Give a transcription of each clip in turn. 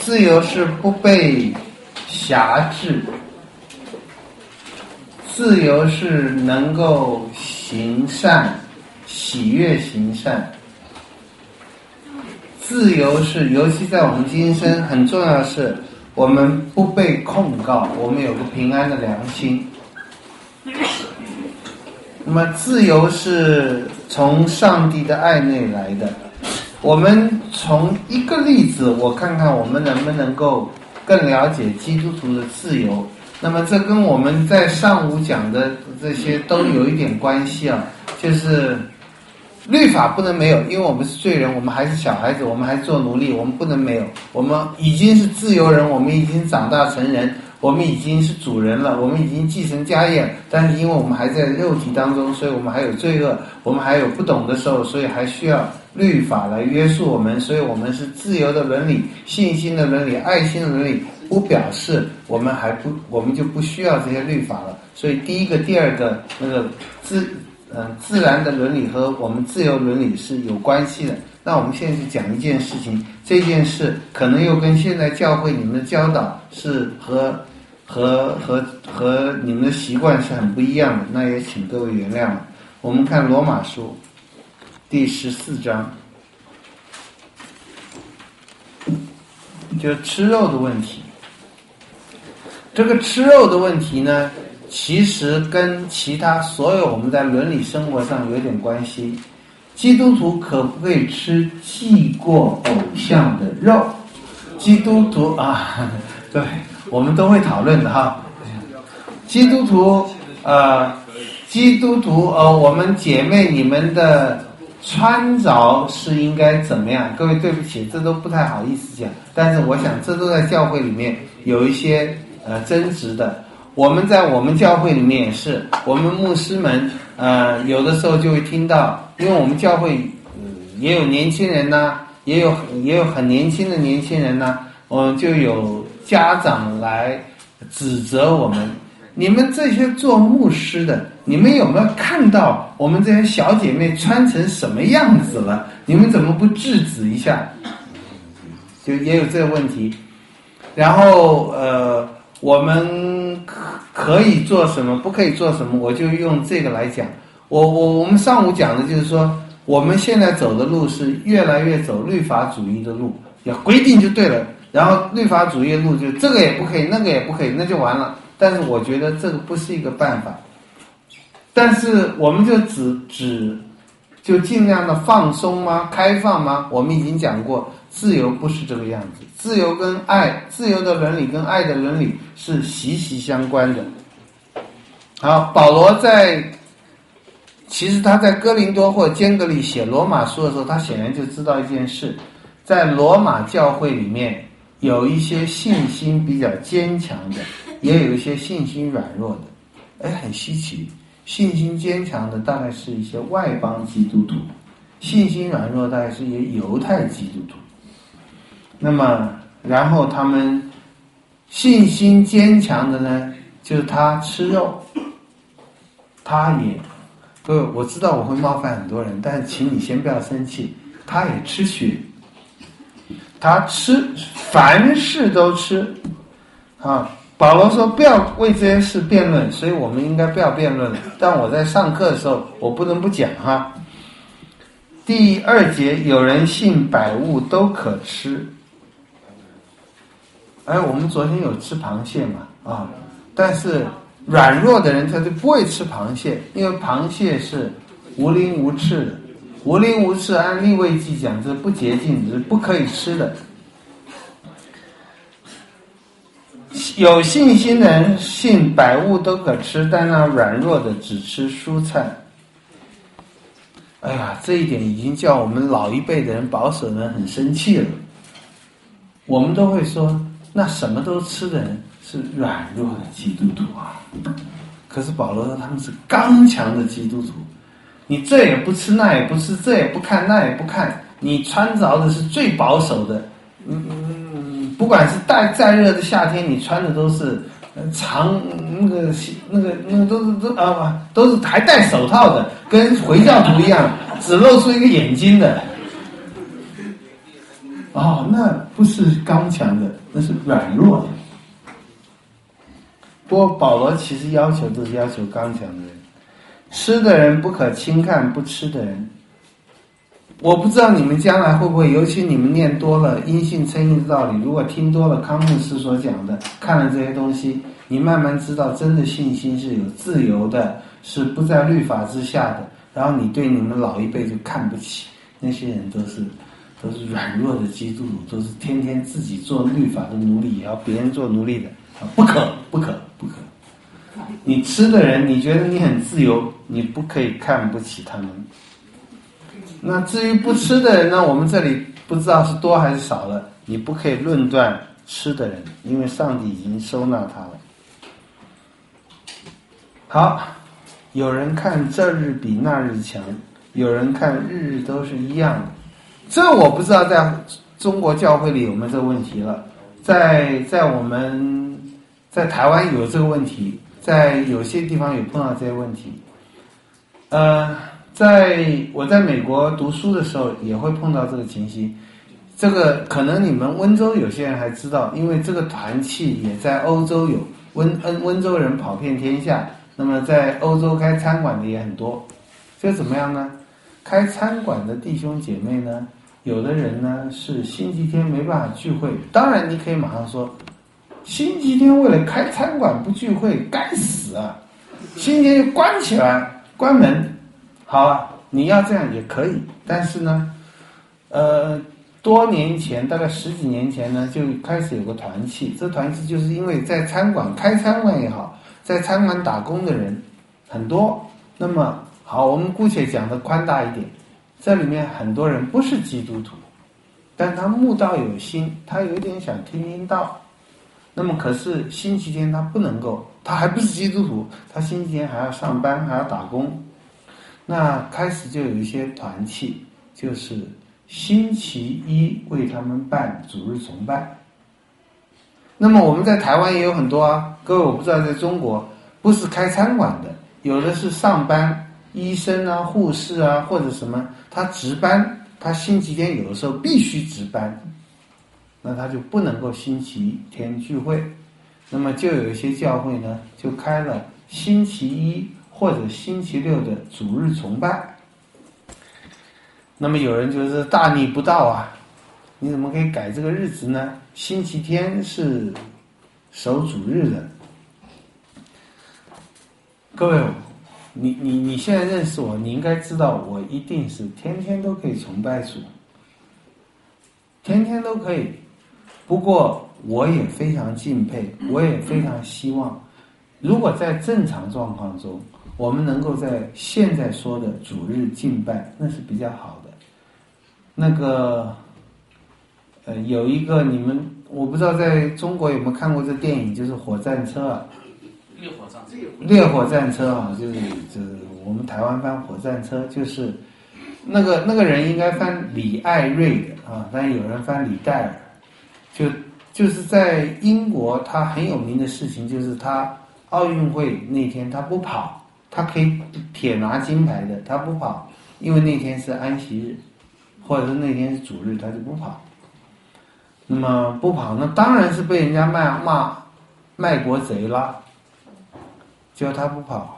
自由是不被辖制，自由是能够行善，喜悦行善。自由是，尤其在我们今生很重要的是，我们不被控告，我们有个平安的良心。那么自由是从上帝的爱内来的。我们从一个例子，我看看我们能不能够更了解基督徒的自由。那么这跟我们在上午讲的这些都有一点关系啊，就是律法不能没有，因为我们是罪人，我们还是小孩子，我们还做奴隶，我们不能没有。我们已经是自由人，我们已经长大成人，我们已经是主人了，我们已经继承家业，但是因为我们还在肉体当中，所以我们还有罪恶，我们还有不懂的时候，所以还需要律法来约束我们。所以我们是自由的伦理、信心的伦理、爱心的伦理，不表示我们就不需要这些律法了。所以第一个、第二个那个自然的伦理和我们自由伦理是有关系的。那我们现在就讲一件事情，这件事可能又跟现在教会你们的教导是和你们的习惯是很不一样的，那也请各位原谅了。我们看罗马书第14章，就吃肉的问题。这个吃肉的问题呢，其实跟其他所有我们在伦理生活上有点关系。基督徒可不可以吃祭过偶像的肉？基督徒啊，对，我们都会讨论的哈。基督徒我们姐妹你们的穿着是应该怎么样？各位对不起，这都不太好意思讲，但是我想这都在教会里面有一些争执的。我们在我们教会里面也是，我们牧师们有的时候就会听到，因为我们教会也有年轻人呐，也有很年轻的年轻人呐，就有家长来指责我们，你们这些做牧师的，你们有没有看到我们这些小姐妹穿成什么样子了？你们怎么不制止一下？就也有这个问题。然后我们可以做什么，不可以做什么，我就用这个来讲。我们上午讲的就是说，我们现在走的路是越来越走律法主义的路，要规定就对了，然后律法主义的路就这个也不可以，那个也不可以，那就完了。但是我觉得这个不是一个办法。但是我们就尽量的放松吗？开放吗？我们已经讲过，自由不是这个样子。自由跟爱，自由的伦理跟爱的伦理是息息相关的。好，保罗其实他在哥林多或坚革里写罗马书的时候，他显然就知道一件事，在罗马教会里面有一些信心比较坚强的，也有一些信心软弱的。很稀奇，信心坚强的大概是一些外邦基督徒，信心软弱大概是一些犹太基督徒。那么然后他们信心坚强的呢，就是他吃肉，各位，我知道我会冒犯很多人，但是请你先不要生气，他也吃血，他吃，凡事都吃啊。保罗说不要为这些事辩论，所以我们应该不要辩论了。但我在上课的时候，我不能不讲哈。第2节，有人信百物都可吃。我们昨天有吃螃蟹嘛但是软弱的人他就不会吃螃蟹，因为螃蟹是无鳞无翅的，无鳞无翅按利未记讲是不洁净，是不可以吃的。有信心的人信百物都可吃，但那软弱的只吃蔬菜。这一点已经叫我们老一辈的人、保守的人很生气了。我们都会说，那什么都吃的人是软弱的基督徒啊。可是保罗说他们是刚强的基督徒，你这也不吃，那也不吃，这也不看，那也不看，你穿着的是最保守的。不管是再热的夏天，你穿的都是长都是还戴手套的，跟回教徒一样，只露出一个眼睛的。 哦，那不是刚强的，那是软弱的。不过保罗其实要求都是要求刚强的人，吃的人不可轻看不吃的人。我不知道你们将来会不会，尤其你们念多了因信称义的道理，如果听多了康牧师所讲的，看了这些东西，你慢慢知道真的信心是有自由的，是不在律法之下的。然后你对你们老一辈就看不起，那些人都是软弱的基督徒，都是天天自己做律法的奴隶，也要别人做奴隶的，不可。你吃的人，你觉得你很自由，你不可以看不起他们。那至于不吃的人呢，我们这里不知道是多还是少了，你不可以论断吃的人，因为上帝已经收纳他了。好，有人看这日比那日强，有人看日日都是一样的。这我不知道在中国教会里有没有这个问题了。在我们在台湾有这个问题，在有些地方有碰到这些问题。我在美国读书的时候也会碰到这个情形。这个可能你们温州有些人还知道，因为这个团契也在欧洲有，温州人跑遍天下，那么在欧洲开餐馆的也很多。这怎么样呢？开餐馆的弟兄姐妹呢，有的人呢是星期天没办法聚会，当然你可以马上说，星期天为了开餐馆不聚会，该死啊！星期天就关起来，关门。好啊，你要这样也可以，但是呢，多年前，大概10几年前呢，就开始有个团契。这团契就是因为在餐馆开餐馆也好，在餐馆打工的人很多。那么好，我们姑且讲的宽大一点，这里面很多人不是基督徒，但他慕道有心，他有点想听听道。那么可是星期天他不能够，他还不是基督徒，他星期天还要上班，还要打工。那开始就有一些团契，就是星期一为他们办主日崇拜。那么我们在台湾也有很多啊，各位我不知道在中国不是开餐馆的，有的是上班，医生啊、护士啊或者什么，他值班，他星期天有的时候必须值班，那他就不能够星期天聚会。那么就有一些教会呢，就开了星期一或者星期六的主日崇拜。那么有人就是大逆不道啊，你怎么可以改这个日子呢？星期天是守主日的。各位，你现在认识我，你应该知道我一定是天天都可以崇拜主，天天都可以。不过我也非常敬佩，我也非常希望，如果在正常状况中，我们能够在现在说的主日敬拜，那是比较好的。那个有一个你们我不知道在中国有没有看过这电影，就是火战车啊，烈火战车啊，就是我们台湾翻火战车，就是那个人应该翻李艾瑞的啊，但有人翻李戴尔。就是在英国，他很有名的事情就是他奥运会那天他不跑，他可以铁拿金牌的，他不跑，因为那天是安息日，或者是那天是主日，他就不跑。那么不跑，那当然是被人家骂卖国贼啦。结果他不跑，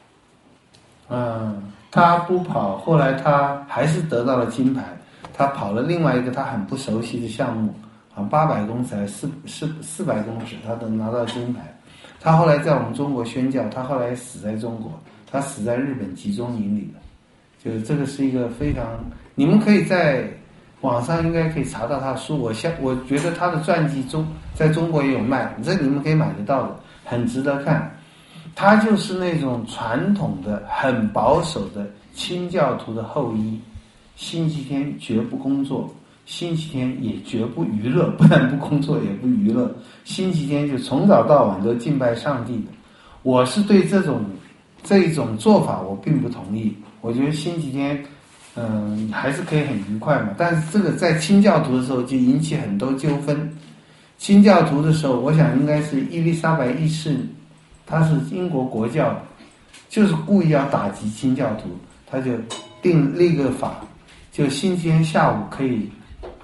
他不跑，后来他还是得到了金牌。他跑了另外一个他很不熟悉的项目。800公尺还是400公尺，他都拿到金牌。他后来在我们中国宣教，他后来死在中国，他死在日本集中营里了。就是这个是一个非常，你们可以在网上应该可以查到他的书。我觉得他的传记在中国也有卖，这你们可以买得到的，很值得看。他就是那种传统的、很保守的清教徒的后裔，星期天绝不工作。星期天也绝不娱乐，不但不工作也不娱乐，星期天就从早到晚都敬拜上帝的。我是对这一种做法我并不同意。我觉得星期天还是可以很愉快嘛，但是这个在清教徒的时候就引起很多纠纷。清教徒的时候，我想应该是伊丽莎白一世，他是英国国教的，就是故意要打击清教徒，他就立个法，就星期天下午可以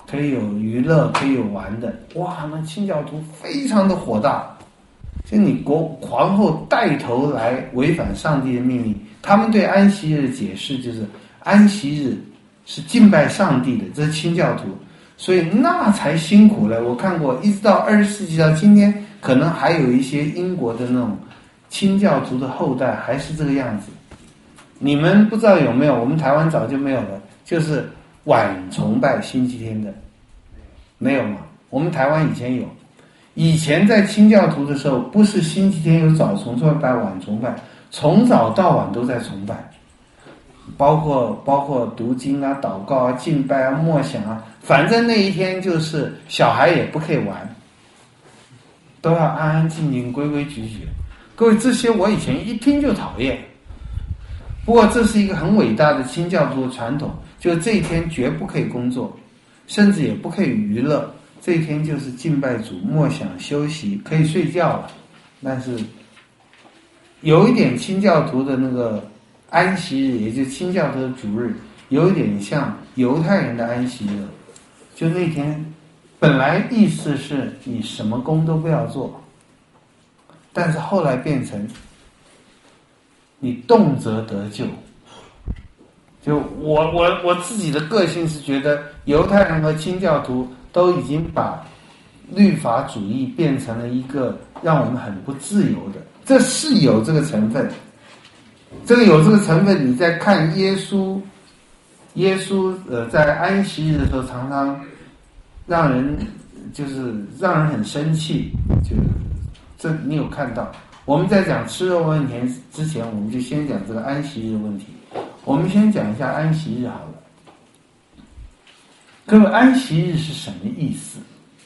可以有娱乐，可以有玩的。哇，那清教徒非常的火大，就你皇后带头来违反上帝的命令。他们对安息日的解释就是安息日是敬拜上帝的，这是清教徒，所以那才辛苦了。我看过，一直到20世纪到今天，可能还有一些英国的那种清教徒的后代还是这个样子。你们不知道有没有？我们台湾早就没有了，就是晚崇拜星期天的，没有吗？我们台湾以前有，以前在清教徒的时候，不是星期天有早崇拜、晚崇拜，从早到晚都在崇拜，包括读经啊、祷告啊、敬拜啊、默想啊，反正那一天就是小孩也不可以玩，都要安安静静、规规矩矩。各位，这些我以前一听就讨厌。不过这是一个很伟大的清教徒的传统，就这一天绝不可以工作，甚至也不可以娱乐，这一天就是敬拜主、默想、休息，可以睡觉了。但是有一点清教徒的那个安息日，也就是清教徒的主日，有一点像犹太人的安息日，就那天本来意思是你什么工都不要做，但是后来变成你动辄得救。就我自己的个性是觉得犹太人和清教徒都已经把律法主义变成了一个让我们很不自由的，这是有这个成分。这个有这个成分，你在看耶稣在安息日的时候常常让人很生气，就这你有看到。我们在讲吃肉问题之前，我们就先讲这个安息日问题。我们先讲一下安息日好了。各位，安息日是什么意思？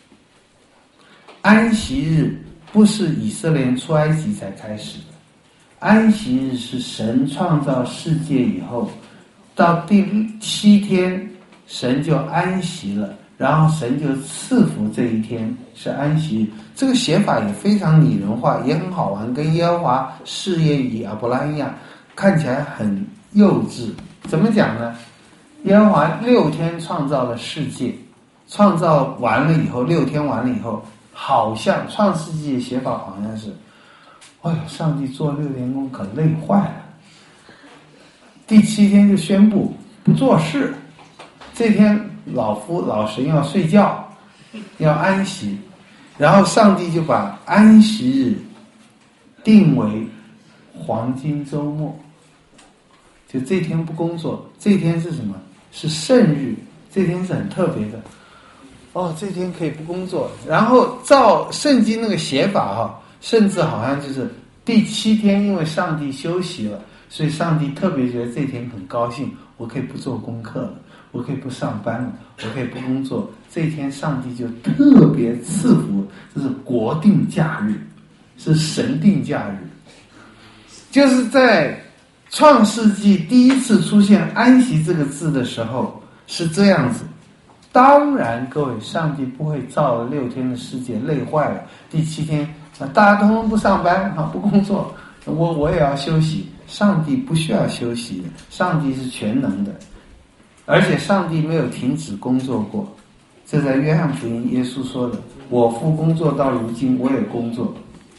安息日不是以色列人出埃及才开始的，安息日是神创造世界以后，到第7天，神就安息了，然后神就赐福这一天是安息日。这个写法也非常拟人化，也很好玩，跟耶和华试验以亚伯拉罕一样，看起来很幼稚。怎么讲呢？耶和华6天创造了世界，创造完了以后，6天完了以后，好像创世纪的写法好像是，哎呦，上帝做6天工可累坏了，第7天就宣布不做事，这天老神要睡觉，要安息，然后上帝就把安息日定为黄金周末，就这天不工作。这天是什么？是圣日，这天是很特别的。哦，这天可以不工作。然后照圣经那个写法甚至好像就是第7天，因为上帝休息了，所以上帝特别觉得这天很高兴，我可以不做功课了，我可以不上班了，我可以不工作。这一天上帝就特别赐福，这是国定假日，是神定假日。就是在创世纪第一次出现安息这个字的时候是这样子。当然各位，上帝不会造了6天的世界累坏了，第7天大家都不上班不工作，我也要休息。上帝不需要休息的，上帝是全能的，而且上帝没有停止工作过。这在约翰福音耶稣说的，我父工作到如今，我也工作。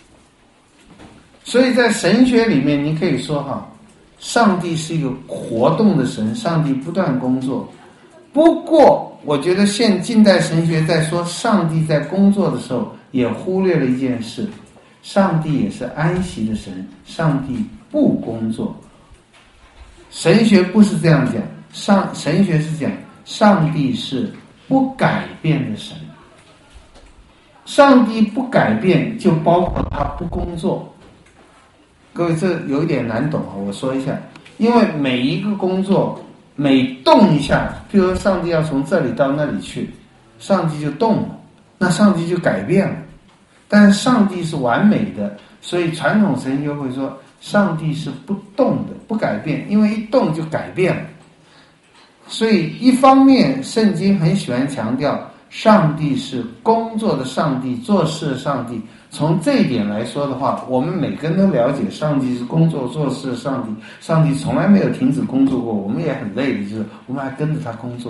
所以在神学里面，你可以说上帝是一个活动的神，上帝不断工作。不过我觉得近代神学在说上帝在工作的时候，也忽略了一件事，上帝也是安息的神，上帝不工作。神学不是这样讲，神学是讲上帝是不改变的神。上帝不改变就包括他不工作。各位，这有一点难懂我说一下。因为每一个工作每动一下，比如说上帝要从这里到那里去，上帝就动了，那上帝就改变了。但是上帝是完美的，所以传统神学会说上帝是不动的，不改变，因为一动就改变了。所以一方面圣经很喜欢强调上帝是工作的上帝，做事的上帝。从这一点来说的话，我们每个人都了解上帝是工作做事的上帝，上帝从来没有停止工作过，我们也很累的，就是我们还跟着他工作。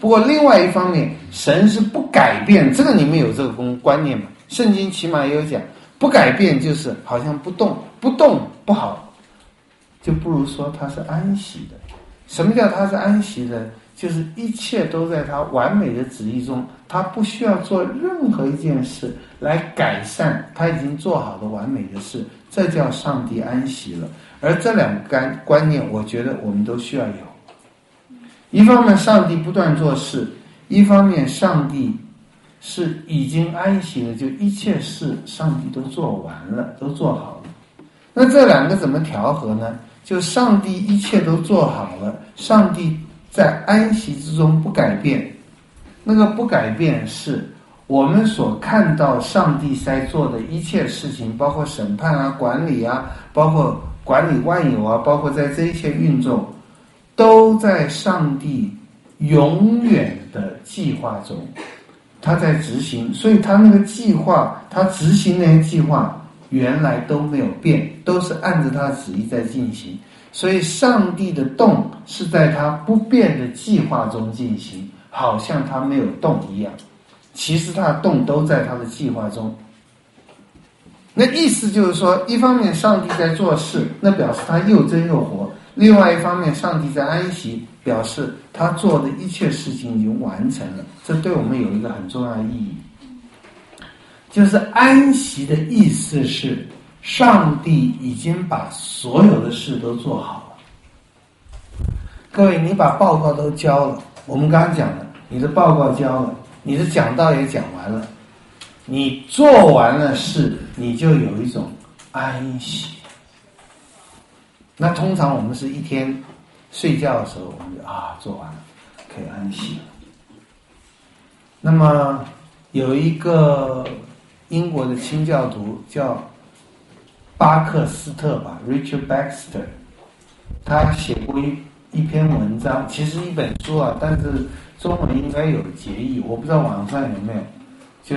不过另外一方面，神是不改变，这个你们有这个观念吗？圣经起码也有讲，不改变就是好像不动，不动不好，就不如说他是安息的。什么叫他是安息的？就是一切都在他完美的旨意中，他不需要做任何一件事来改善他已经做好的完美的事，这叫上帝安息了。而这两个观念，我觉得我们都需要有。一方面上帝不断做事，一方面上帝是已经安息了，就一切事上帝都做完了，都做好了。那这两个怎么调和呢？就上帝一切都做好了，上帝在安息之中不改变。那个不改变是我们所看到上帝在做的一切事情，包括审判啊、管理啊，包括管理万有啊，包括在这一切运作，都在上帝永远的计划中，他在执行。所以他那个计划，他执行那些计划原来都没有变，都是按着他的旨意在进行。所以上帝的动是在他不变的计划中进行，好像他没有动一样，其实他的动都在他的计划中。那意思就是说，一方面上帝在做事，那表示他又真又活；另外一方面上帝在安息，表示他做的一切事情已经完成了。这对我们有一个很重要的意义，就是安息的意思是上帝已经把所有的事都做好了。各位，你把报告都交了，我们刚刚讲了，你的报告交了，你的讲道也讲完了，你做完了事，你就有一种安息。那通常我们是一天睡觉的时候，我们就做完了，可以安息了。那么有一个英国的清教徒叫巴克斯特吧 ，Richard Baxter， 他写过一篇文章，其实一本书啊，但是中文应该有结义，我不知道网上有没有，就是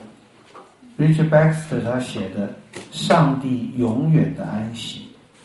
Richard Baxter 他写的《上帝永远的安息》。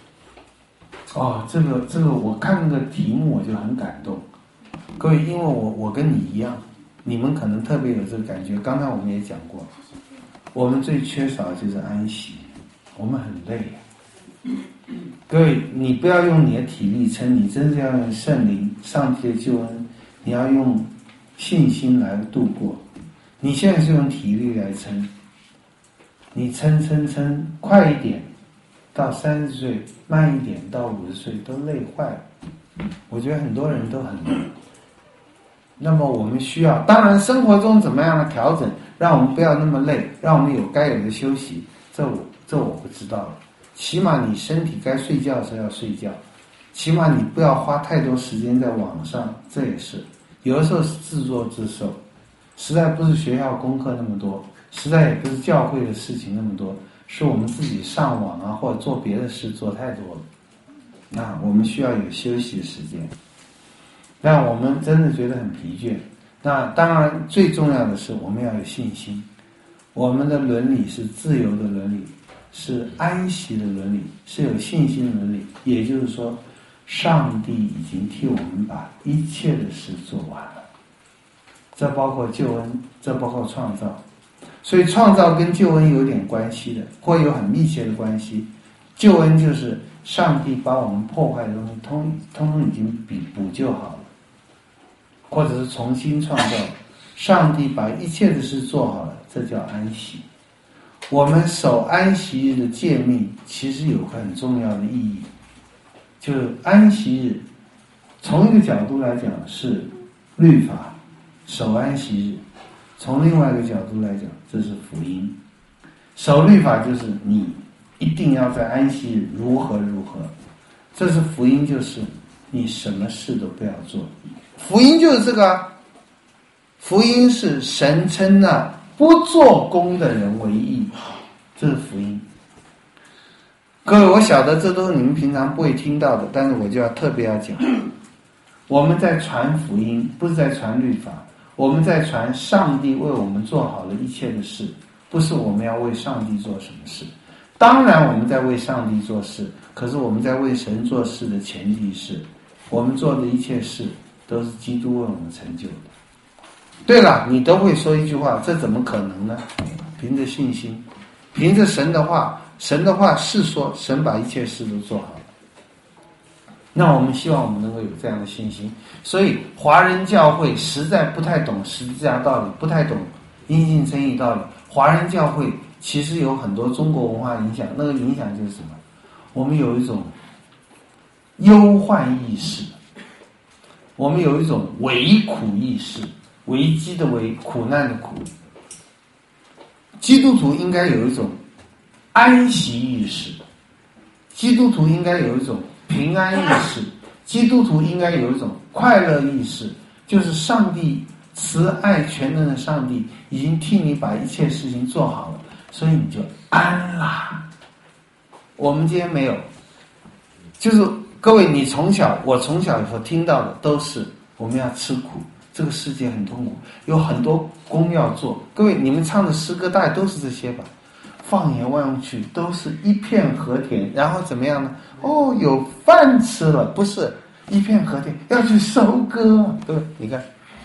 这个我看那个题目我就很感动。各位，因为我跟你一样，你们可能特别有这个感觉。刚才我们也讲过，我们最缺少的就是安息，我们很累。各位，你不要用你的体力撑，你真正要用圣灵、上帝的救恩，你要用信心来度过。你现在是用体力来撑，你撑，快一点到30岁，慢一点到50岁，都累坏了。我觉得很多人都很累。那么我们需要，当然生活中怎么样的调整，让我们不要那么累，让我们有该有的休息，这我不知道了。起码你身体该睡觉的时候要睡觉，起码你不要花太多时间在网上，这也是有的时候是自作自受，实在不是学校功课那么多，实在也不是教会的事情那么多，是我们自己上网啊或者做别的事做太多了。那我们需要有休息的时间，但我们真的觉得很疲倦。那当然最重要的是我们要有信心，我们的伦理是自由的伦理，是安息的伦理，是有信心的伦理。也就是说，上帝已经替我们把一切的事做完了，这包括救恩，这包括创造。所以创造跟救恩有点关系的，或有很密切的关系。救恩就是上帝把我们破坏的东西通通已经补救好了，或者是重新创造。上帝把一切的事做好了，这叫安息。我们守安息日的诫命其实有很重要的意义，就是安息日从一个角度来讲是律法，守安息日；从另外一个角度来讲，这是福音。守律法就是你一定要在安息日如何，这是福音，就是你什么事都不要做。福音就是这个福音是神称不做工的人为义，这是福音。各位，我晓得这都是你们平常不会听到的，但是我就要特别要讲，我们在传福音，不是在传律法，我们在传上帝为我们做好了一切的事，不是我们要为上帝做什么事。当然我们在为上帝做事，可是我们在为神做事的前提是，我们做的一切事都是基督为我们成就的。 对了，你都会说一句话，这怎么可能呢？凭着信心，凭着神的话，神的话是说，神把一切事都做好了。那我们希望我们能够有这样的信心。所以华人教会实在不太懂十字架道理，不太懂因信称义道理。华人教会其实有很多中国文化影响，那个影响就是什么？我们有一种忧患意识，我们有一种危苦意识，危机的危，苦难的苦。基督徒应该有一种安息意识，基督徒应该有一种平安意识，基督徒应该有一种快乐意识，就是上帝慈爱全能的上帝已经替你把一切事情做好了，所以你就安啦。我们今天没有，就是各位，我从小所听到的都是我们要吃苦，这个世界很痛苦，有很多工要做。各位，你们唱的诗歌大概都是这些吧？放眼望去，都是一片和田，然后怎么样呢？哦，有饭吃了，不是一片和田，要去收割。对，你看，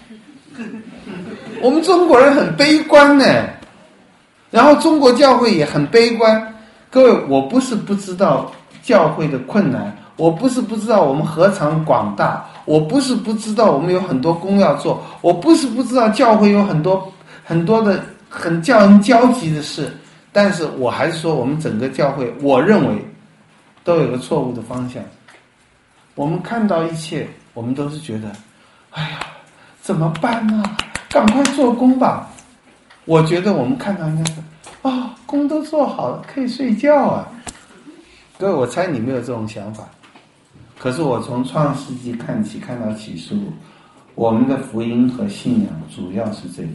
我们中国人很悲观呢，然后中国教会也很悲观。各位，我不是不知道教会的困难，我不是不知道我们何尝广大，我不是不知道我们有很多工要做，我不是不知道教会有很多的很叫人焦急的事，但是我还是说我们整个教会，我认为都有个错误的方向。我们看到一切，我们都是觉得，哎呀，怎么办啊？赶快做工吧。我觉得我们看到应该是工都做好了，可以睡觉啊。各位，我猜你没有这种想法。可是我从创世纪看起，看到启示录，我们的福音和信仰主要是这个。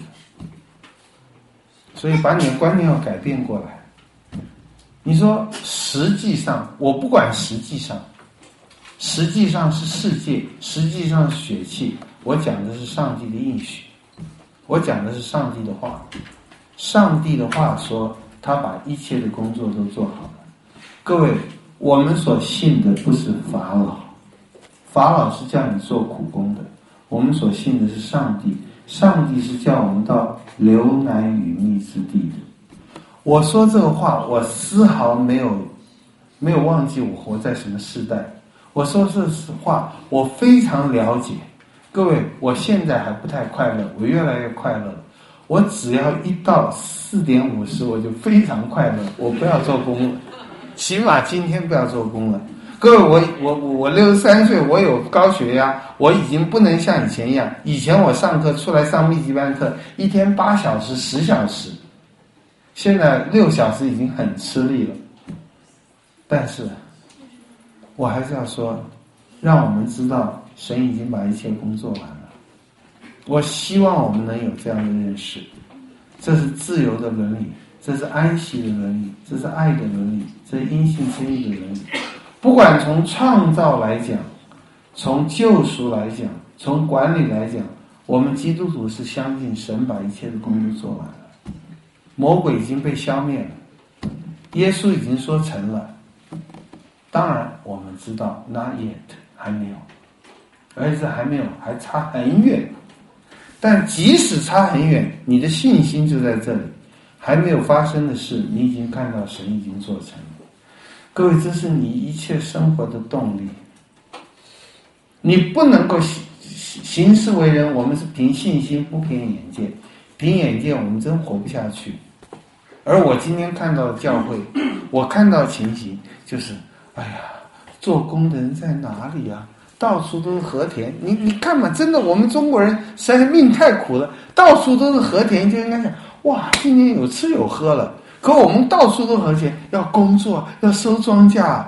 所以把你的观念要改变过来。你说实际上，我不管实际上是世界，实际上是血气，我讲的是上帝的应许，我讲的是上帝的话。上帝的话说，他把一切的工作都做好了。各位，我们所信的不是法老，法老是叫你做苦工的，我们所信的是上帝，上帝是叫我们到流奶与蜜之地的。我说这个话，我丝毫没有忘记我活在什么时代。我说这话，我非常了解。各位，我现在还不太快乐，我越来越快乐。我只要一到4点50，我就非常快乐。我不要做工了，起码今天不要做工了。各位，我63岁，我有高血压，我已经不能像以前一样。以前我上课出来上密集班课，一天8小时、10小时，现在6小时已经很吃力了。但是，我还是要说，让我们知道神已经把一切工作完了。我希望我们能有这样的认识，这是自由的伦理，这是安息的伦理，这是爱的伦理，这是因信称义的伦理。不管从创造来讲，从救赎来讲，从管理来讲，我们基督徒是相信神把一切的工作做完了，魔鬼已经被消灭了，耶稣已经说成了。当然我们知道 not yet 还没有，而且还没有，还差很远。但即使差很远，你的信心就在这里，还没有发生的事，你已经看到神已经做成了。各位，这是你一切生活的动力。你不能够行事为人，我们是凭信心不凭眼见，凭眼见我们真活不下去。而我今天看到的教会，我看到情形就是，哎呀，做工的人在哪里啊？到处都是和田，你看嘛，真的，我们中国人实在命太苦了，到处都是和田，就应该想，哇，今年有吃有喝了。可我们到处都和田，要工作，要收庄稼，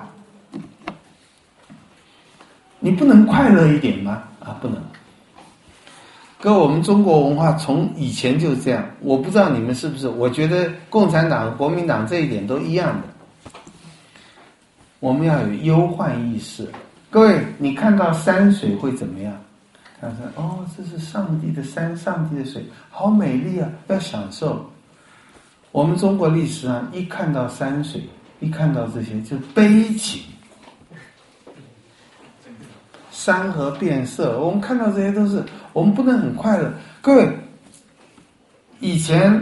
你不能快乐一点吗？不能。跟我们中国文化从以前就这样，我不知道你们是不是，我觉得共产党、国民党这一点都一样的。我们要有忧患意识。各位，你看到山水会怎么样？看说，这是上帝的山，上帝的水，好美丽啊，要享受。我们中国历史上一看到山水，一看到这些就悲情，山河变色，我们看到这些都是，我们不能很快乐。各位， 以前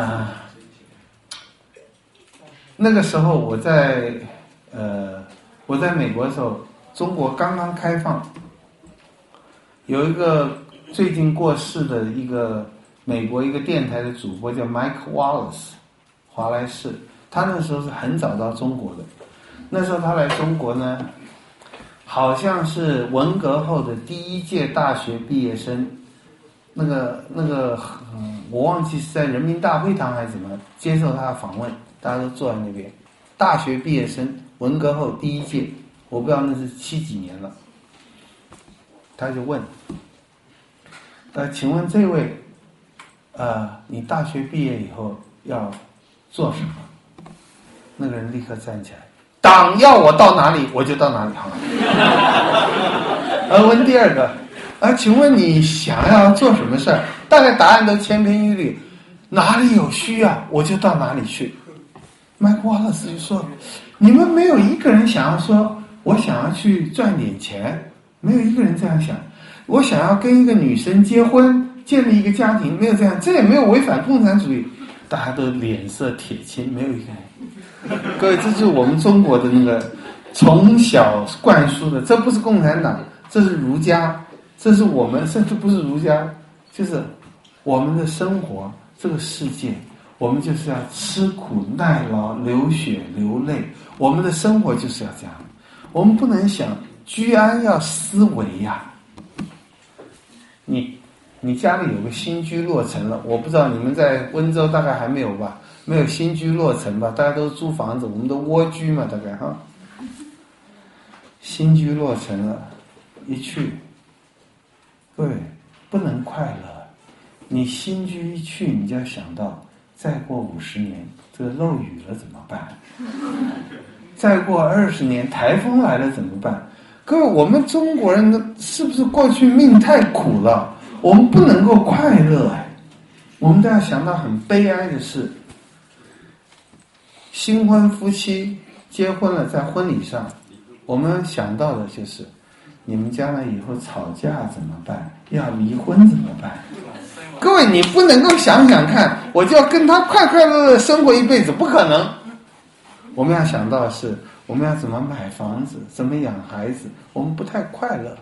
那个时候我在美国的时候，中国刚刚开放，有一个最近过世的一个美国一个电台的主播叫 Mike Wallace 华莱士，他那时候是很早到中国的。那时候他来中国呢，好像是文革后的第一届大学毕业生，那个我忘记是在人民大会堂还是怎么接受他的访问，大家都坐在那边。大学毕业生，文革后第一届，我不知道那是70几年了。他就问，请问这位，你大学毕业以后要做什么？那个人立刻站起来，党要我到哪里我就到哪里好了。问第二个，请问你想要做什么事儿？大概答案都千篇一律，哪里有需要我就到哪里去。麦克瓦勒斯就说，你们没有一个人想要说我想要去赚点钱，没有一个人这样想。我想要跟一个女生结婚，建立一个家庭，没有这样，这也没有违反共产主义。大家都脸色铁青，没有一个人。各位，这就是我们中国的那个从小灌输的，这不是共产党，这是儒家，这是我们，甚至不是儒家，就是我们的生活，这个世界，我们就是要吃苦耐劳，流血流泪，我们的生活就是要这样。我们不能想居安要思危呀。你家里有个新居落成了，我不知道你们在温州大概还没有吧，没有新居落成吧，大家都租房子，我们都蜗居嘛，大概哈。新居落成了，一去，各位不能快乐。你新居一去，你就要想到，再过50年，这个漏雨了怎么办？再过20年，台风来了怎么办？各位，我们中国人是不是过去命太苦了？我们不能够快乐我们都要想到很悲哀的事。新婚夫妻结婚了，在婚礼上，我们想到的就是你们将来以后吵架怎么办？要离婚怎么办？各位，你不能够想想看，我就要跟他快快乐乐生活一辈子，不可能。我们要想到的是，我们要怎么买房子，怎么养孩子，我们不太快乐。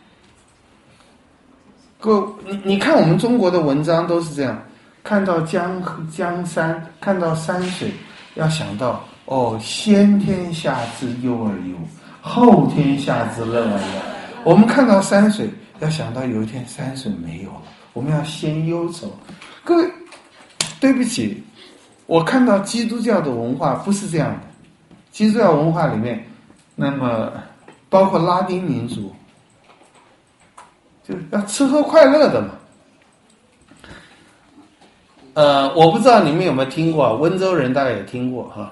各位，你看我们中国的文章都是这样，看到江山，看到山水，要想到先天下之忧而忧，后天下之乐而乐。我们看到山水，要想到有一天山水没有了，我们要先忧愁。各位，对不起，我看到基督教的文化不是这样的。基督教文化里面，那么包括拉丁民族，就是要吃喝快乐的嘛。我不知道你们有没有听过，温州人大概也听过哈。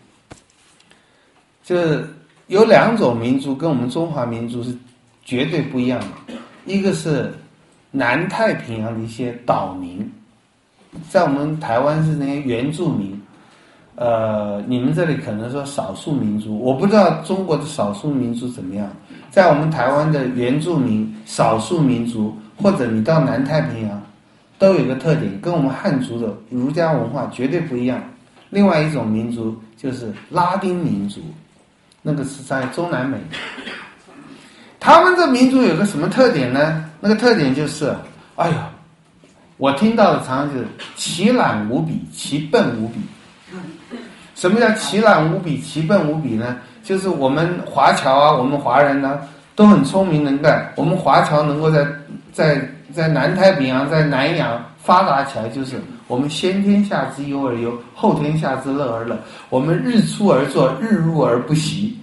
就是有2种民族跟我们中华民族是绝对不一样的，一个是南太平洋的一些岛民，在我们台湾是那些原住民。你们这里可能说少数民族，我不知道中国的少数民族怎么样。在我们台湾的原住民、少数民族，或者你到南太平洋，都有一个特点，跟我们汉族的儒家文化绝对不一样。另外一种民族就是拉丁民族，那个是在中南美。他们这民族有个什么特点呢？那个特点就是，我听到的常常就是奇懒无比，奇笨无比。什么叫奇懒无比、奇笨无比呢？就是我们华侨啊，我们华人呢都很聪明能干。我们华侨能够在南太平洋、在南洋发达起来，就是我们先天下之忧而忧，后天下之乐而乐。我们日出而作，日入而不息，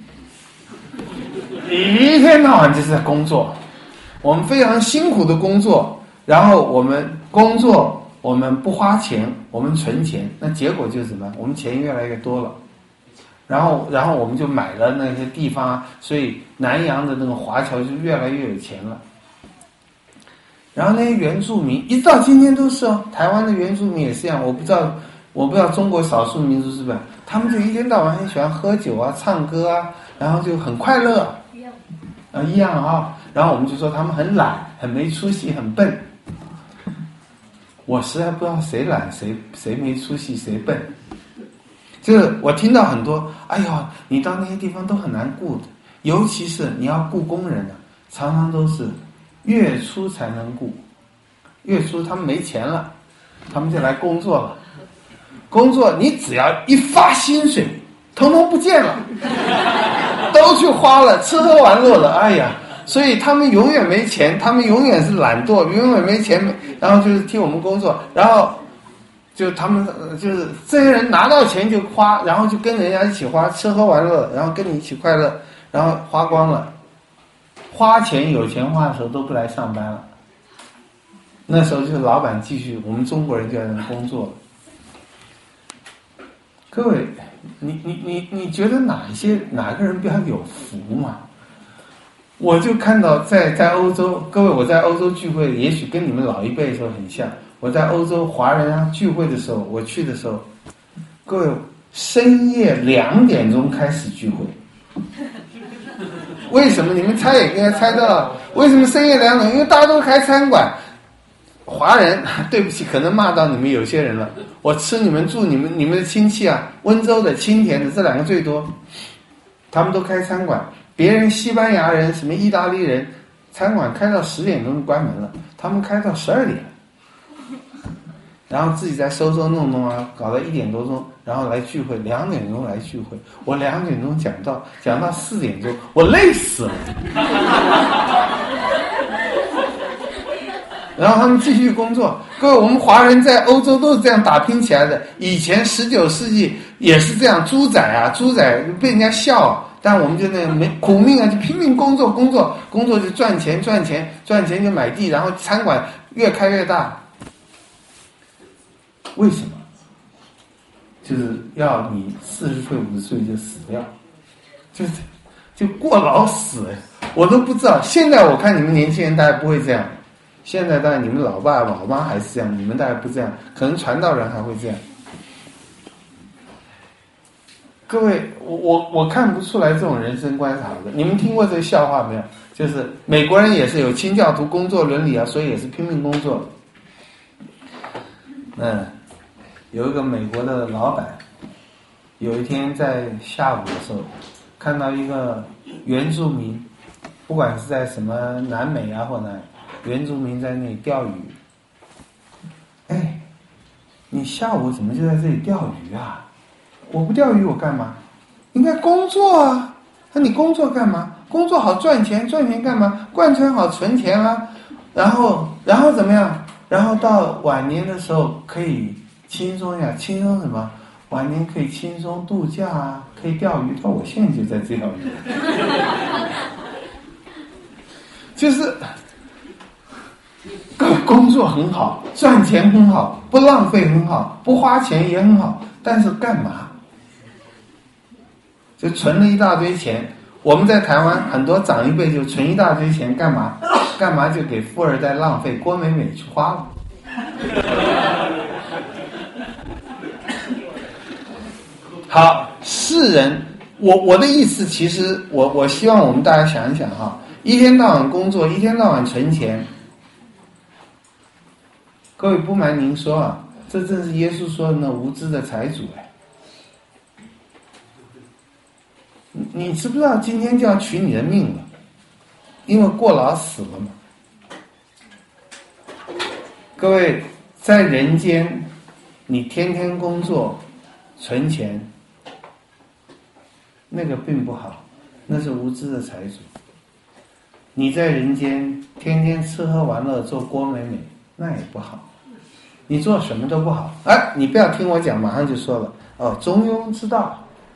一天到晚就是在工作。我们非常辛苦的工作，然后我们工作。我们不花钱，我们存钱，那结果就是什么？我们钱越来越多了，然后我们就买了那些地方，所以南洋的那个华侨就越来越有钱了。然后那些原住民一直到今天都是台湾的原住民也是这样。我不知道中国少数民族是不是？他们就一天到晚很喜欢喝酒啊、唱歌啊，然后就很快乐。一样啊。然后我们就说他们很懒、很没出息、很笨。 我实在不知道谁懒谁没出息谁笨。就是我听到很多，哎呦，你到那些地方都很难雇的，尤其是你要雇工人啊，常常都是月初才能雇，月初他们没钱了，他们就来工作了。工作你只要一发薪水，统统不见了，都去花了，吃喝玩乐了。哎呀，所以他们永远没钱，他们永远是懒惰，永远没钱，然后就是替我们工作，然后就他们就是这些人拿到钱就花，然后就跟人家一起花，吃喝玩乐，然后跟你一起快乐，然后花光了，花钱有钱花的时候都不来上班了。那时候就是老板继续，我们中国人就在那工作了。各位，你觉得哪个人比较有福嘛？我就看到在欧洲，各位，我在欧洲聚会，也许跟你们老一辈的时候很像。我在欧洲华人啊聚会的时候，我去的时候，各位深夜2点钟开始聚会。为什么？你们猜也应该猜到，为什么深夜2点？因为大家都开餐馆。华人，对不起，可能骂到你们有些人了。我吃你们住你们的亲戚啊，温州的、青田的这2个最多，他们都开餐馆。别人西班牙人、什么意大利人，餐馆开到10点钟就关门了，他们开到12点，然后自己再收收弄弄啊，搞到1点多钟，然后来聚会，2点钟来聚会。我2点钟讲到4点钟，我累死了。然后他们继续工作。各位，我们华人在欧洲都是这样打拼起来的。以前19世纪也是这样，猪仔被人家笑，但我们就那没苦命啊，就拼命工作就赚钱就买地，然后餐馆越开越大。为什么？就是要你40岁50岁就死掉，就过劳死。我都不知道，现在我看你们年轻人大概不会这样。现在当然你们老爸老妈还是这样，你们大概不这样，可能传道人还会这样。各位，我看不出来这种人生观是好的。你们听过这个笑话没有？就是美国人也是有清教徒工作伦理啊，所以也是拼命工作。有一个美国的老板，有一天在下午的时候，看到一个原住民，不管是在什么南美啊或哪，原住民在那里钓鱼。哎，你下午怎么就在这里钓鱼啊？我不钓鱼我干嘛？应该工作啊。那你工作干嘛？工作好赚钱，赚钱干嘛？贯穿好存钱啊。然后怎么样？然后到晚年的时候可以轻松呀，轻松什么？晚年可以轻松度假啊，可以钓鱼。他说我现在就在这钓鱼。就是工作很好，赚钱很好，不浪费很好，不花钱也很好，但是干嘛？就存了一大堆钱。我们在台湾很多长一辈就存一大堆钱干嘛？干嘛就给富二代浪费，郭美美去花了。好，世人，我的意思其实我希望我们大家想一想哈，一天到晚工作，一天到晚存钱。各位不瞒您说啊，这正是耶稣说的那无知的财主哎。你知不知道今天就要取你的命了？因为过劳死了嘛。各位，在人间，你天天工作存钱，那个并不好，那是无知的财主。你在人间天天吃喝玩乐做郭美美，那也不好。你做什么都不好。哎，你不要听我讲，马上就说了哦，中庸之道。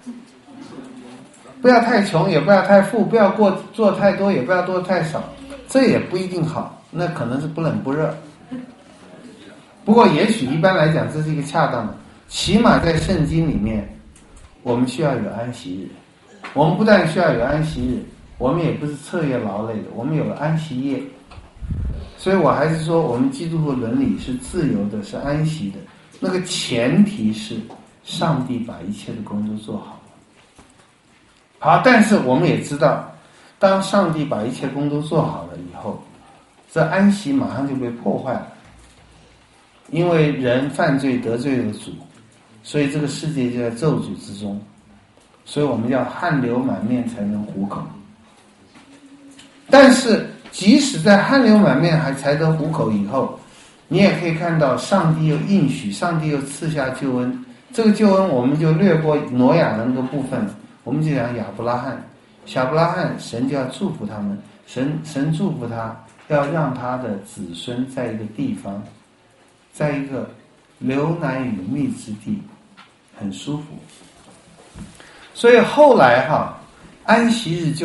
不要太穷，也不要太富，不要做太多，也不要做太少，这也不一定好，那可能是不冷不热。不过也许一般来讲这是一个恰当的，起码在圣经里面我们需要有安息日。我们不但需要有安息日，我们也不是彻夜劳累的，我们有了安息夜。所以我还是说我们基督徒伦理是自由的，是安息的，那个前提是上帝把一切的工作做好。好，但是我们也知道，当上帝把一切工作做好了以后，这安息马上就被破坏了。 因为人犯罪得罪了主，所以这个世界就在咒诅之中，所以我们要汗流满面才能糊口。但是即使在汗流满面还才得糊口以后，你也可以看到上帝又应许，上帝又赐下救恩。这个救恩我们就略过挪亚的那个部分了，我们就讲亚伯拉罕。亚伯拉罕神就要祝福他们，神祝福他，要让他的子孙在一个地方，在一个流奶与蜜之地，很舒服。所以后来安息日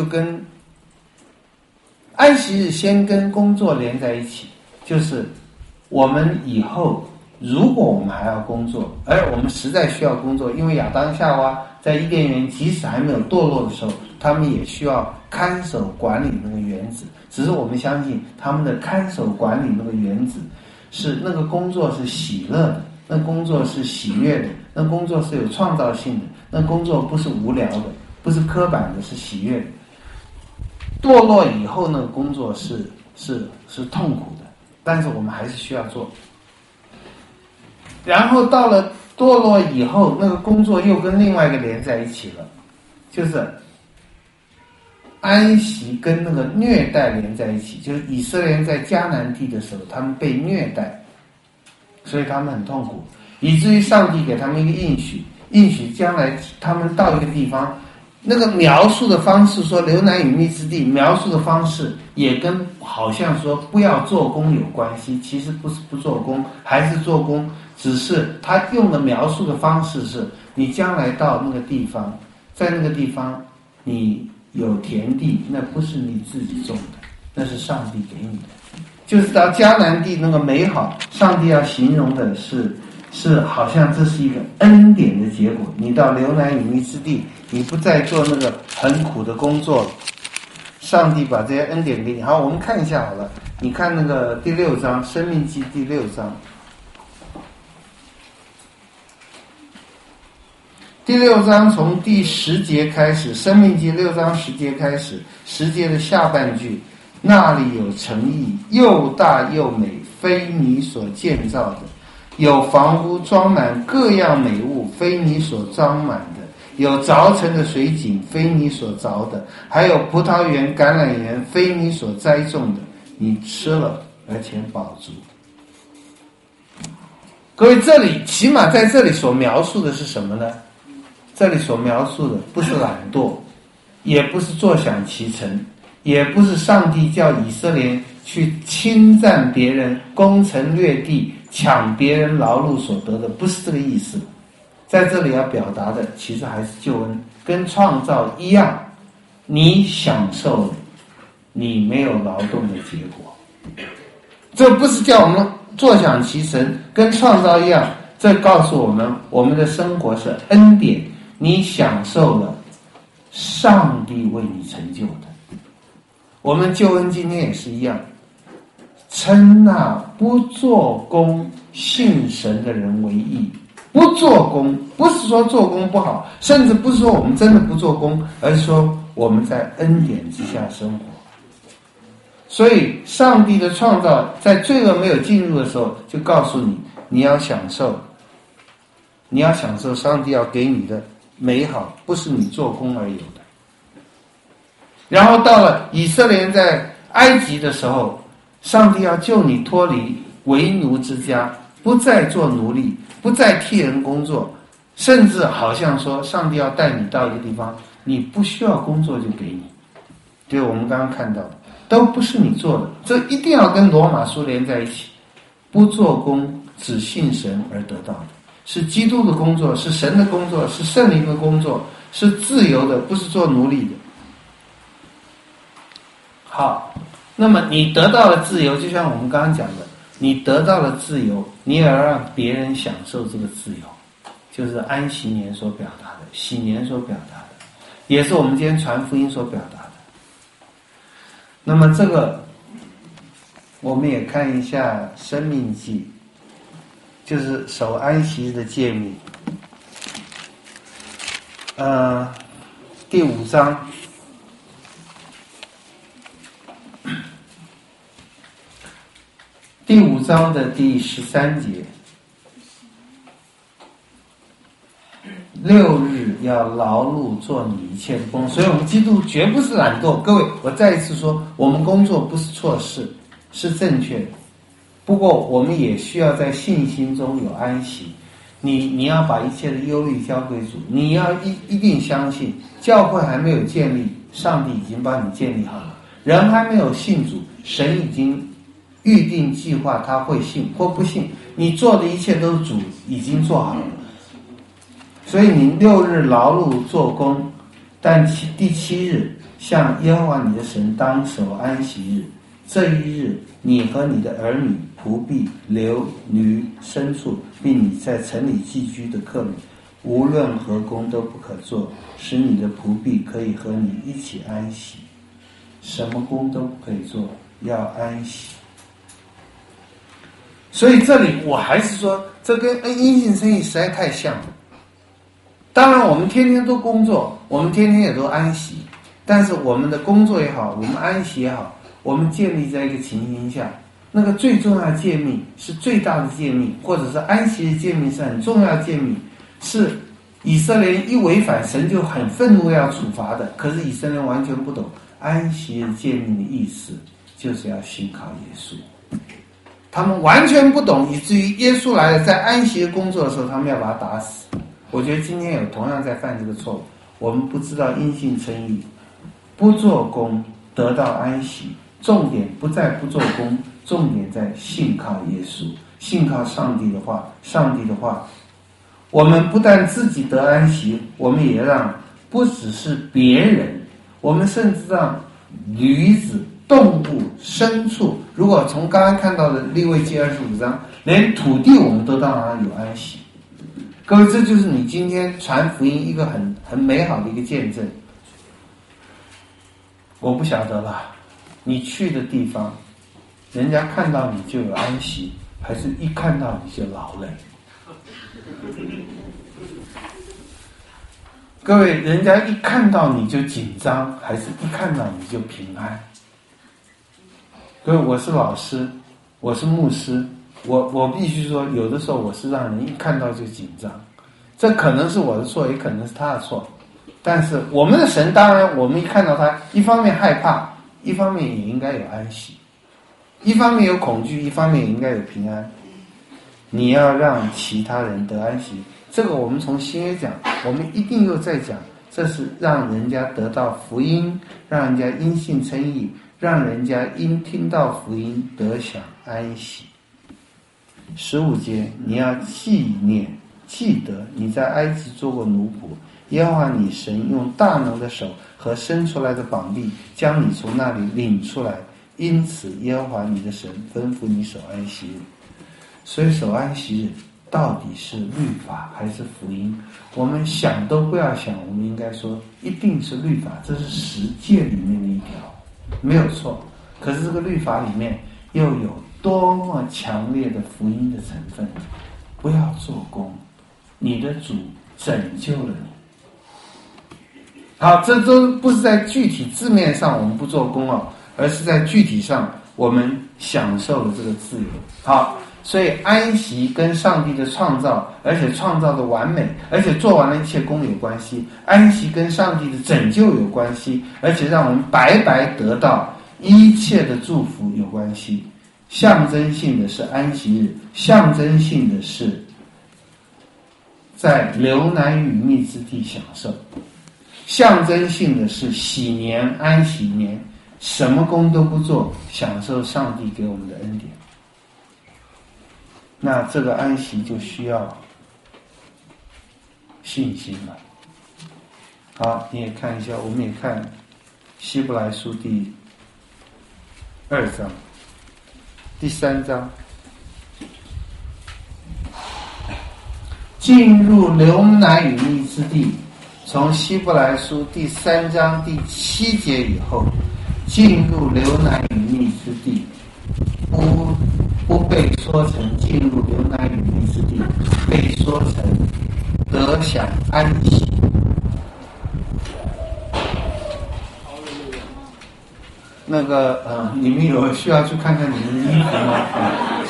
先跟工作连在一起，就是我们以后如果我们还要工作，而我们实在需要工作，因为亚当夏娃在伊甸园即使还没有堕落的时候，他们也需要看守管理那个园子，只是我们相信他们的看守管理那个园子是那个工作是喜乐的，那工作是喜悦的，那工作是有创造性的，那工作不是无聊的，不是刻板的，是喜悦的。堕落以后那个工作是痛苦的，但是我们还是需要做。然后到了堕落以后，那个工作又跟另外一个连在一起了，就是安息跟那个虐待连在一起，就是以色列人在迦南地的时候，他们被虐待，所以他们很痛苦，以至于上帝给他们一个应许将来他们到一个地方，那个描述的方式说流奶与蜜之地，描述的方式也跟好像说不要做工有关系，其实不是不做工，还是做工，只是他用的描述的方式是你将来到那个地方，在那个地方你有田地，那不是你自己种的，那是上帝给你的。就是到迦南地那个美好，上帝要形容的是好像这是一个恩典的结果，你到流奶与蜜之地，你不再做那个很苦的工作了，上帝把这些恩典给你。好，我们看一下好了，你看那个第6章申命记第6章，第6章从第10节开始，申命记6章10节开始，10节的下半句，那里有城邑，又大又美，非你所建造的，有房屋装满各样美物，非你所装满的，有凿成的水井，非你所凿的，还有葡萄园橄榄园，非你所栽种的，你吃了而且饱足。各位，这里起码在这里所描述的是什么呢？这里所描述的不是懒惰，也不是坐享其成，也不是上帝叫以色列去侵占别人，攻城略地，抢别人劳碌所得的，不是这个意思。在这里要表达的其实还是救恩，跟创造一样，你享受了你没有劳动的结果。这不是叫我们坐享其成，跟创造一样，这告诉我们我们的生活是恩典，你享受了上帝为你成就的。我们救恩今天也是一样，称那不做工信神的人为义。不做工不是说做工不好，甚至不是说我们真的不做工，而是说我们在恩典之下生活。所以上帝的创造在罪恶没有进入的时候，就告诉你，你要享受上帝要给你的美好，不是你做工而有的。然后到了以色列人在埃及的时候，上帝要救你脱离为奴之家，不再做奴隶，不再替人工作，甚至好像说上帝要带你到一个地方，你不需要工作就给你。对，我们刚刚看到的都不是你做的，这一定要跟罗马书连在一起。不做工，只信神而得到的，是基督的工作，是神的工作，是圣灵的工作，是自由的，不是做奴隶的。好，那么你得到了自由，就像我们刚刚讲的，你得到了自由，你也要让别人享受这个自由，就是安息年所表达的，喜年所表达的，也是我们今天传福音所表达的。那么这个我们也看一下申命记，就是守安息日的诫命，第5章第5章的第13节，6日要劳碌做你一切的工。所以我们基督徒绝不是懒惰。各位，我再一次说，我们工作不是错事，是正确的。不过我们也需要在信心中有安息。你要把一切的忧虑交给主，你要一定相信，教会还没有建立，上帝已经帮你建立好了。人还没有信主，神已经预定计划他会信或不信，你做的一切都是主已经做好了。所以你6日劳碌做工，但第7日向耶和华你的神当守安息日。这一日，你和你的儿女、仆婢、牛、驴、牲畜，并你在城里寄居的客旅，无论何工都不可做，使你的仆婢可以和你一起安息。什么工都不可以做，要安息。所以这里我还是说，这跟因信称义实在太像了。当然我们天天都工作，我们天天也都安息，但是我们的工作也好，我们安息也好，我们建立在一个情形下，那个最重要的诫命是最大的诫命，或者是安息的诫命是很重要的诫命，是以色列人一违反神就很愤怒要处罚的。可是以色列人完全不懂安息的诫命的意思，就是要信靠耶稣。他们完全不懂，以至于耶稣来了，在安息的工作的时候，他们要把他打死。我觉得今天有同样在犯这个错误，我们不知道因信称义，不做工得到安息。重点不在不做工，重点在信靠耶稣，信靠上帝的话。上帝的话，我们不但自己得安息，我们也让不只是别人，我们甚至让驴子、动物、牲畜，如果从刚刚看到的利未记25章，连土地我们都让它有安息。各位，这就是你今天传福音一个很美好的一个见证。我不晓得了，你去的地方，人家看到你就有安息，还是一看到你就劳累？各位，人家一看到你就紧张，还是一看到你就平安？各位，我是老师，我是牧师，我必须说，有的时候我是让人一看到就紧张，这可能是我的错，也可能是他的错。但是我们的神，当然我们一看到他，一方面害怕，一方面也应该有安息，一方面有恐惧，一方面也应该有平安。你要让其他人得安息，这个我们从新约讲，我们一定又在讲，这是让人家得到福音，让人家因信称义，让人家因听到福音得享安息。15节，你要纪念记得你在埃及做过奴仆，耶和华你神用大能的手和伸出来的膀臂将你从那里领出来，因此耶和华你的神吩咐你守安息日。所以守安息日到底是律法还是福音？我们想都不要想，我们应该说一定是律法，这是十诫里面的一条，没有错。可是这个律法里面又有多么强烈的福音的成分。不要做工，你的主拯救了你。好，这都不是在具体字面上我们不做工哦，而是在具体上我们享受了这个自由。好，所以安息跟上帝的创造，而且创造的完美，而且做完了一切工有关系。安息跟上帝的拯救有关系，而且让我们白白得到一切的祝福有关系。象征性的是安息日，象征性的是在流奶与蜜之地享受，象征性的是喜年、安息年，什么工都不做，享受上帝给我们的恩典。那这个安息就需要信心了。好，你也看一下，我们也看希伯来书第2章、第3章，进入流奶与蜜之地。从希伯来书第3章第7节以后，进入流奶与蜜之地，不被说成进入流奶与蜜之地，被说成得享安息。那个你们有需要去看看你们的衣服吗？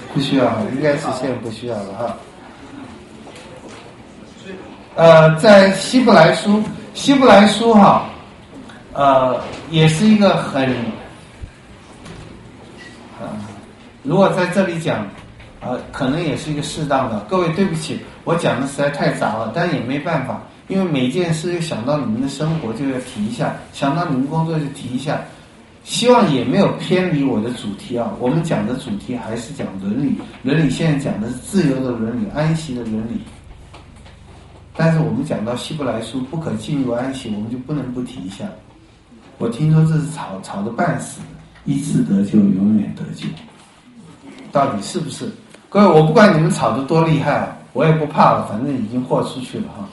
不需要，应该是现在不需要了哈。在希伯来书哈，也是一个很，如果在这里讲，可能也是一个适当的。各位对不起，我讲的实在太杂了，但也没办法，因为每件事想到你们的生活就要提一下，想到你们工作就提一下。希望也没有偏离我的主题啊，我们讲的主题还是讲伦理，伦理现在讲的是自由的伦理，安息的伦理。但是我们讲到希伯来书不可进入安息，我们就不能不提一下。我听说这是吵得半死的，一次得救永远得救，到底是不是？各位，我不管你们吵得多厉害啊，我也不怕了，反正已经豁出去了哈。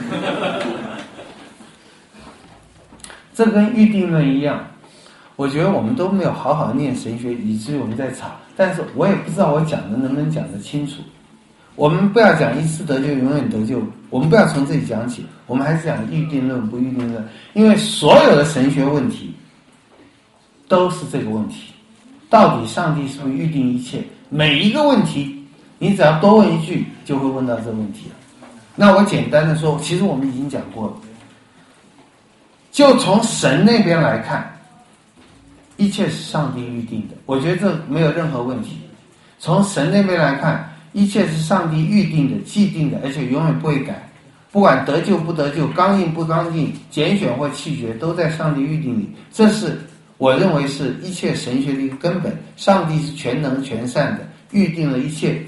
这跟预定论一样，我觉得我们都没有好好念神学，以至于我们在吵。但是我也不知道我讲的能不能讲得清楚。我们不要讲一次得救永远得救，我们不要从这里讲起，我们还是讲预定论不预定论，因为所有的神学问题都是这个问题，到底上帝是不是预定一切？每一个问题你只要多问一句就会问到这个问题了。那我简单的说，其实我们已经讲过了，就从神那边来看，一切是上帝预定的，我觉得这没有任何问题。从神那边来看，一切是上帝预定的、既定的，而且永远不会改。不管得救不得救，刚硬不刚硬，拣选或弃绝，都在上帝预定里。这是我认为是一切神学的一个根本。上帝是全能全善的，预定了一切。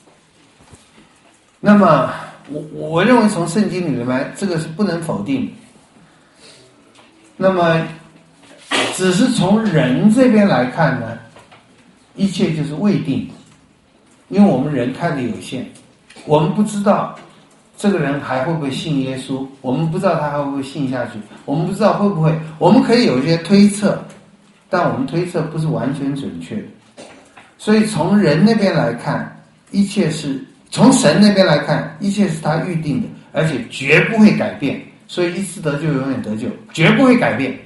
那么我认为从圣经里面这个是不能否定。那么只是从人这边来看呢，一切就是未定，因为我们人看的有限，我们不知道这个人还会不会信耶稣，我们不知道他还会不会信下去，我们不知道会不会，我们可以有一些推测，但我们推测不是完全准确的。所以从人那边来看，一切是从神那边来看，一切是他预定的，而且绝不会改变。所以一次得救永远得救，绝不会改变。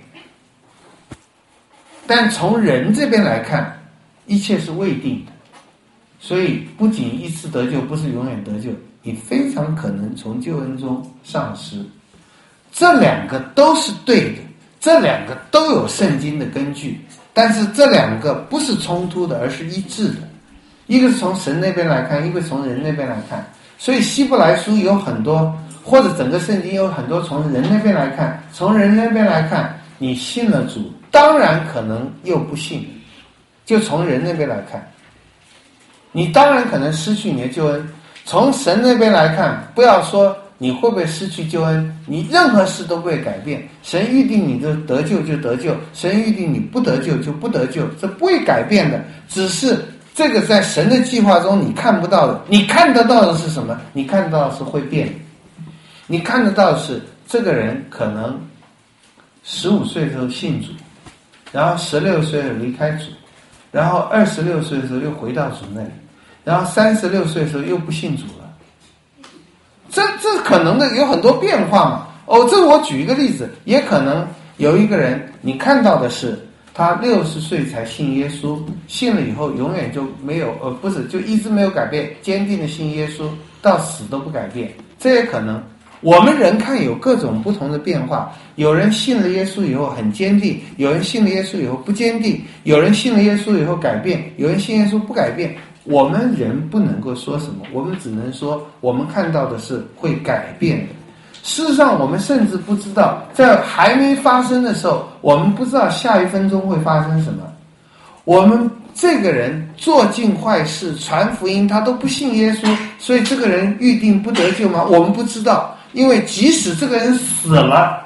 但从人这边来看，一切是未定的，所以不仅一次得救不是永远得救，你非常可能从救恩中丧失。这两个都是对的，这两个都有圣经的根据，但是这两个不是冲突的，而是一致的。一个是从神那边来看，一个从人那边来看。所以希伯来书有很多，或者整个圣经有很多从人那边来看，从人那边来看，你信了主，当然可能又不信，就从人那边来看，你当然可能失去你的救恩。从神那边来看，不要说你会不会失去救恩，你任何事都不会改变。神预定你的得救就得救，神预定你不得救就不得救，这不会改变的。只是这个在神的计划中你看不到的，你看得到的是什么？你看得到的是会变的。你看得到的是这个人可能15岁的时候信主，然后16岁的离开主，然后26岁的时候又回到主那里，然后36岁的时候又不信主了。这可能的有很多变化嘛。这我举一个例子，也可能有一个人你看到的是他60岁才信耶稣，信了以后永远就没有就一直没有改变，坚定的信耶稣到死都不改变。这也可能。我们人看有各种不同的变化，有人信了耶稣以后很坚定，有人信了耶稣以后不坚定，有人信了耶稣以后改变，有人信耶稣不改变。我们人不能够说什么，我们只能说我们看到的是会改变的。事实上我们甚至不知道，在还没发生的时候，我们不知道下一分钟会发生什么。我们这个人做尽坏事传福音他都不信耶稣，所以这个人预定不得救吗？我们不知道。因为即使这个人死了，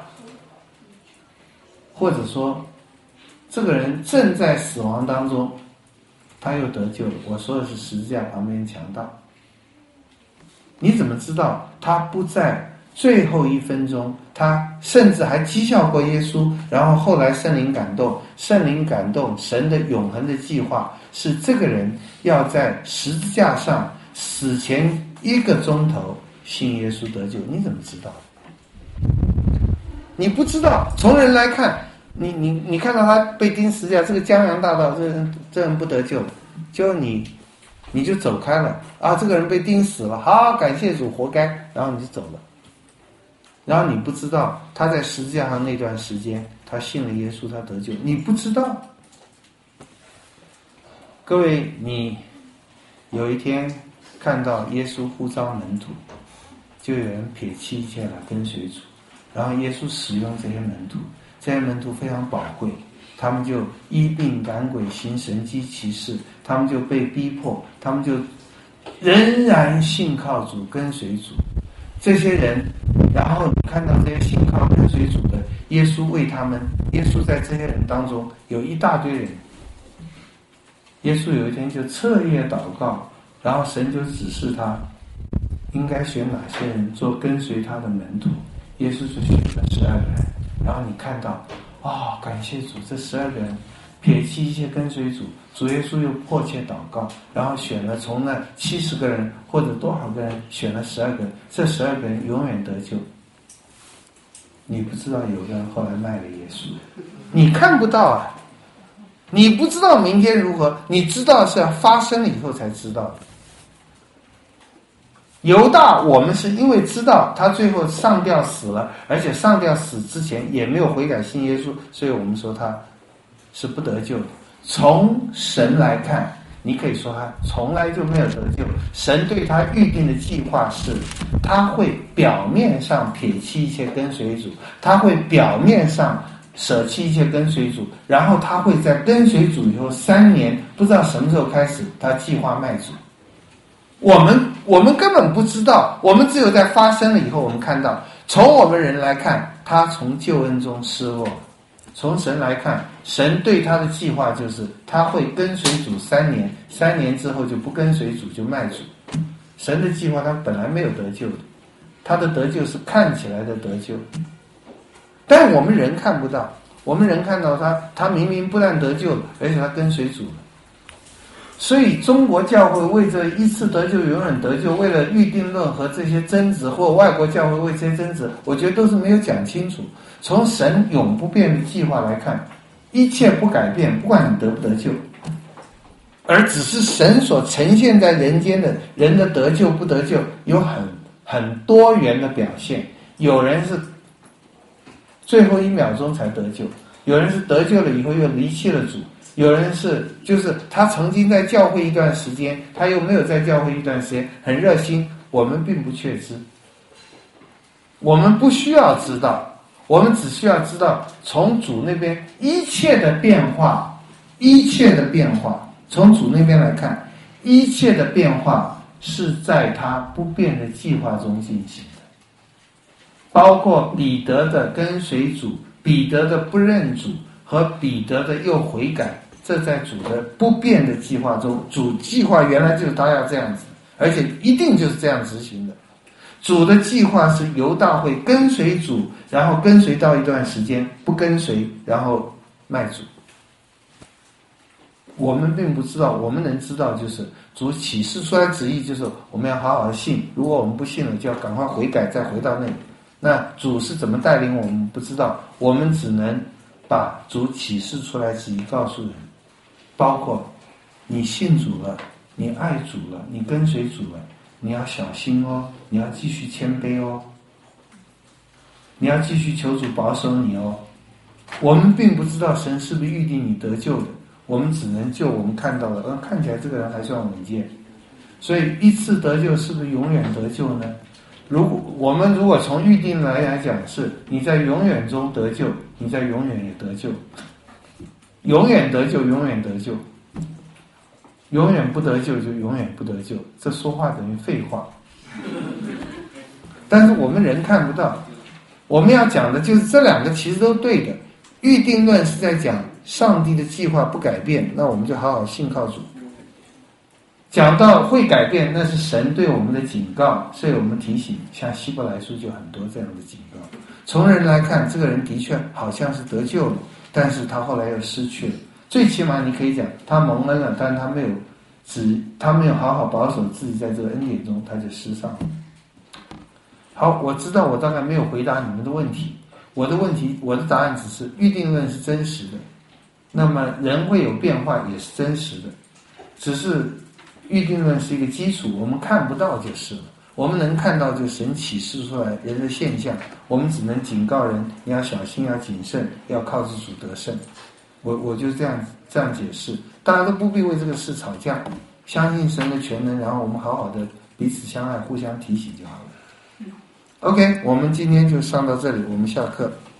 或者说这个人正在死亡当中，他又得救了。我说的是十字架旁边强盗。你怎么知道他不在最后1分钟，他甚至还讥笑过耶稣，然后后来圣灵感动，神的永恒的计划是这个人要在十字架上死前1个钟头信耶稣得救。你怎么知道？你不知道。从人来看，你看到他被钉十字架，这个江洋大盗，这人不得救，就你你就走开了啊，这个人被钉死了，好，感谢主，活该，然后你就走了。然后你不知道他在十字架上那段时间，他信了耶稣，他得救，你不知道。各位，你有一天看到耶稣呼召门徒，就有人撇弃一切来跟随主，然后耶稣使用这些门徒，这些门徒非常宝贵，他们就医病赶鬼，行神迹奇事，他们就被逼迫，他们就仍然信靠主，跟随主。这些人，然后你看到这些信靠跟随主的，耶稣为他们，耶稣在这些人当中有一大堆人，耶稣有一天就彻夜祷告，然后神就指示他应该选哪些人做跟随他的门徒，耶稣就选了12个人。然后你看到感谢主，这12个人撇弃一切跟随主，主耶稣又迫切祷告，然后选了从那70个人或者多少个人选了12个人，这12个人永远得救。你不知道有个人后来卖了耶稣，你看不到啊，你不知道明天如何，你知道是要发生了以后才知道的。犹大，我们是因为知道他最后上吊死了，而且上吊死之前也没有悔改信耶稣，所以我们说他是不得救的。从神来看，你可以说他从来就没有得救。神对他预定的计划是，他会表面上撇弃一切跟随主，他会表面上舍弃一切跟随主，然后他会在跟随主以后3年，不知道什么时候开始，他计划卖主。我们根本不知道，我们只有在发生了以后，我们看到，从我们人来看，他从救恩中失落；从神来看，神对他的计划就是他会跟随主3年，3年之后就不跟随主，就卖主。神的计划他本来没有得救的，他的得救是看起来的得救，但我们人看不到，我们人看到他明明不但得救了，而且他跟随主了。所以中国教会为这一次得救永远得救，为了预定论和这些争执，或外国教会为这些争执，我觉得都是没有讲清楚。从神永不变的计划来看，一切不改变，不管你得不得救，而只是神所呈现在人间的人的得救不得救有很多元的表现。有人是最后1秒钟才得救，有人是得救了以后又离弃了主，有人是就是他曾经在教会一段时间，他又没有在教会一段时间，很热心，我们并不确知，我们不需要知道，我们只需要知道从主那边一切的变化，从主那边来看，一切的变化是在他不变的计划中进行的，包括彼得的跟随主，彼得的不认主，和彼得的又悔改，这在主的不变的计划中，主计划原来就是他要这样子，而且一定就是这样执行的。主的计划是犹大会跟随主，然后跟随到一段时间，不跟随，然后卖主。我们并不知道，我们能知道就是主启示出来旨意，就是我们要好好的信，如果我们不信了，就要赶快悔改，再回到那里。那主是怎么带领我们不知道，我们只能把主启示出来旨意告诉人，包括你信主了，你爱主了，你跟随主了，你要小心哦，你要继续谦卑哦，你要继续求主保守你哦。我们并不知道神是不是预定你得救的，我们只能就我们看到的，看起来这个人还算稳健，所以一次得救是不是永远得救呢？我们如果从预定来讲，是你在永远中得救，你在永远也得救，永远得救，永远得救，永远不得救就永远不得救，这说话等于废话。但是我们人看不到，我们要讲的就是这2个其实都对的。预定论是在讲上帝的计划不改变，那我们就好好信靠主。讲到会改变，那是神对我们的警告，所以我们提醒，像希伯来书就很多这样的警告。从人来看，这个人的确好像是得救了，但是他后来又失去了。最起码你可以讲他蒙恩了，但是他没有好好保守自己，在这个恩典中他就失丧了。好，我知道我大概没有回答你们的问题，我的答案只是预定论是真实的，那么人会有变化也是真实的，只是预定论是一个基础，我们看不到就是了。我们能看到就神启示出来人的现象，我们只能警告人你要小心，要谨慎，要靠自主得胜。我就这样解释，大家都不必为这个事吵架，相信神的全能，然后我们好好的彼此相爱，互相提醒就好了。OK， 我们今天就上到这里，我们下课。